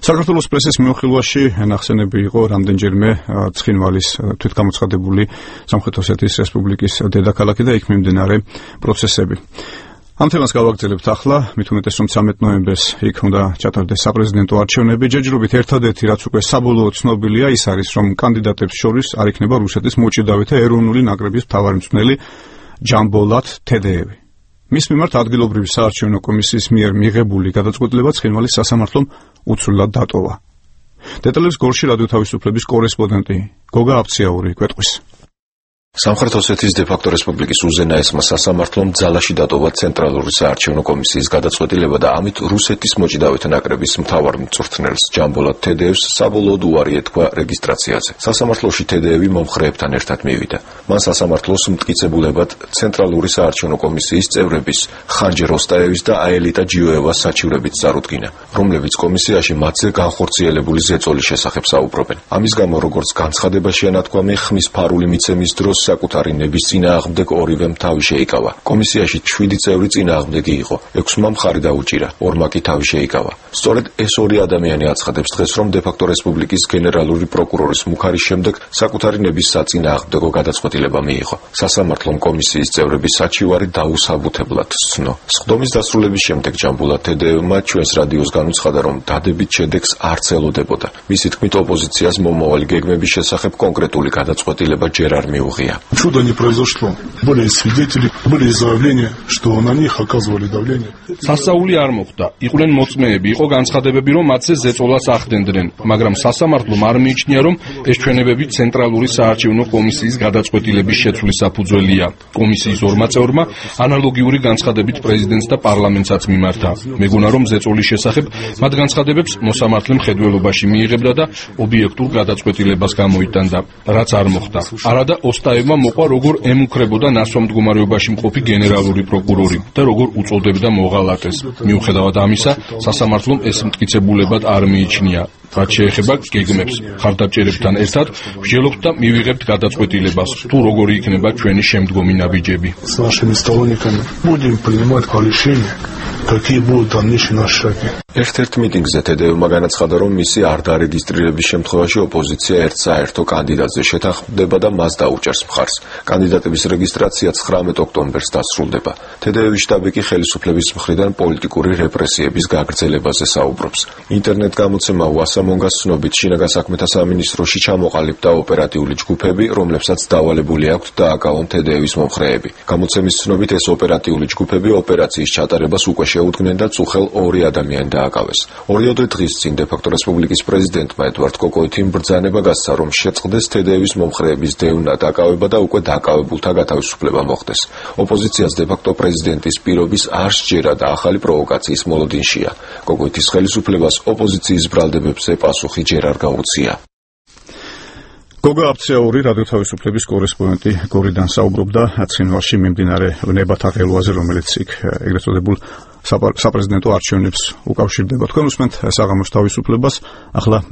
საქართველოს პრესის მეოხილვაში ნახსენები იყო რამდენჯერმე ცხინვალის თვითგამოცხადებული სამხრეთ ოსეთის რესპუბლიკის დედაქალაქი და იქ მიმდინარე პროცესები. Am თემას გავაგრძელებთ ახლა, მით უმეტეს რომ 13 ნოემბერს იქ უნდა ჩატარდეს საპრეზიდენტო არჩევნები. ჯერჯერობით ერთადერთი რაც უკვე საბოლოოდ ცნობილია ის არის რომ კანდიდატებს შორის არ იქნება რუსეთის მოჭიდავეთა ეროვნული ნაკრების მთავარი ჯამბოლად თედეევი. მის მიმართ ადგილობრივი საარჩევნო კომისიის მიერ მიღებული გადაწყვეტილება ცხინვალის სასამართლომ უცვლელად დატოვა. დეტალებს გორში რადიო თავისუფლების კორესპონდენტი გოგა აფციაური გვეტყვის. სამხრეთ ოსეთის დე-ფაქტო რესპუბლიკის უზენაესმა სასამართლომ ძალაში დატოვა ცენტრალური საარჩევნო კომისიის გადაწყვეტილება და ამით რუსეთის მოჭიდავეთა ნაკრების მთავარ მწვრთნელს ჯამბოლად თედეევს საბოლოოდ უარი ეთქვა რეგისტრაციაზე. სასამართლოში თედეევი მომხრეებთან ერთად მივიდა. მან სასამართლოს მტკიცებულებად ცენტრალური საარჩევნო კომისიის წევრების ხანჯე როსტაევის და აელიტა ჯიოევას საჩივრებით წარუდგინა, რომლებიც კომისიაში მათზე განხორციელებული ზეწოლის შესახებ საუბრობენ. ამის გამო, როგორც განცხადებაშია ნათქვამი, ხმის ფარული მიცემის დროს საკუთარი ნების წინააღმდეგ ორივემ თავი შეიკავა. კომისიაში 7 წევრი წინააღმდეგი იყო, 6-მა მხარი დაუჭირა, 2-მა კი თავი შეიკავა. სწორედ ეს ორი ადამიანი აცხადებს დღეს, რომ დე-ფაქტო რესპუბლიკის გენერალური პროკურორის მუხარის შემდეგ საკუთარი ნების საწინააღმდეგო გადაწყვეტილება მიიღო. სასამართლომ კომისიის წევრების საჩივარი დაუსაბუთებლად სცნო. სხდომის დასრულების შემდეგ ჯამბოლად თედეევმა ჩვენს რადიოს განუცხადა, რომ დადებით შედეგს არც ელოდებოდა. მისი თქმით, ოპოზიციას მომავალი გეგმების შესახებ კონკრეტული გადაწყვეტილება ჯერ არ მიუღია. Чудо не произошло. Были свидетели, были заявления, что на них оказывали давление. სასწაული არ მოხდა. იყვნენ მოწმეები, იყო განცხადებები, რომ მათზე ზეწოლას ახდენდნენ, მაგრამ სასამართლომ არ მიიჩნია, რომ ეს ჩვენებები ცენტრალური საარჩევნო კომისიის გადაწყვეტილების შეცვლის საფუძველია. კომისიის ორმა წევრმა ანალოგიური განცხადებით პრეზიდენტს და პარლამენტსაც მიმართა. მეგონა, რომ ზეწოლის შესახებ მათ განცხადებებს მოსამართლე მხედველობაში მიიღებდა და ობიექტურ გადაწყვეტილებას გამოიტანდა, რაც არ მოხდა. არადა ოსტაევმა მოყვა როგორ ემუქრებოდა ნასვამ მდგომარეობაში მყოფი გენერალური პროკურორი და როგორ უწოდებდა მოღალატეს. მიუხედავად ამისა, სასამართლომ ეს მტკიცებულებად არ მიიჩნია. რაც შეეხება გეგმებს, ხარდაჭერებთან ერთად ვშელობთ და მივიღებთ გადაწყვეტილებას, თუ როგორი იქნება ჩვენი შემდგომი ნაბიჯები. С нашими сторонниками будем принимать решения, какие будут дальнейшие наши шаги. ერთ-ერთ მიტინგზე თედეევმა განაცხადა, რომ მისი არ დარეგისტრირების შემთხვევაში ოპოზიცია ერთ საერთო კანდიდატზე შეთანხმდება და მას დაუჭერს მხარს. კანდიდატების რეგისტრაცია 19 ოქტომბერს დასრულდება. თედეევის შტაბი კი ხელისუფლების მხრიდან პოლიტიკური რეპრესიების გაგრძელებაზე საუბრობს. ინტერნეტ გამოცემა ვასამონგას ცნობით, შინაგან საქმეთა სამინისტროში ჩამოყალიბდა ოპერატიული ჯგუფები, რომლებსაც დავალებული აქვთ დააკავონ თედეევის მომხრეები. გამოცემის ცნობით, ეს ოპერატიული ჯგუფები ოპერაციის ჩატარებას უკვე შეუდგნენ და წუხელ 2 ადამიანი დააკავეს. 2 დღის წინ დე-ფაქტო რესპუბლიკის პრეზიდენტმა ედვარდ კოკოითიმ ბრძანება გასცა, რომ შეწყდეს თედეევის მომხრეების დევნა დაკავება და უკვე დაკავებულთა გათავისუფლება მოხდეს. ოპოზიციას დე-ფაქტო პრეზიდენტის პირობის არ სჯერა და ახალი პროვოკაციის მოლოდინშია. კოკოითის ხელისუფლებას ოპოზიციის ბრალდებებზე პასუხი ჯერ არ გაუწია. გოგა აფციაური რადიო თავისუფლების კორესპონდენტი გორიდან საუბრობდა ცხინვალში მიმდინარე ნებათა ღელვაზე, რომელიც იქ ეგრეთ წოდებულ საპრეზიდენტო არჩევნებს უკავშირდება. თქვენ უსმენთ საღამოს თავისუფლებას, ახლა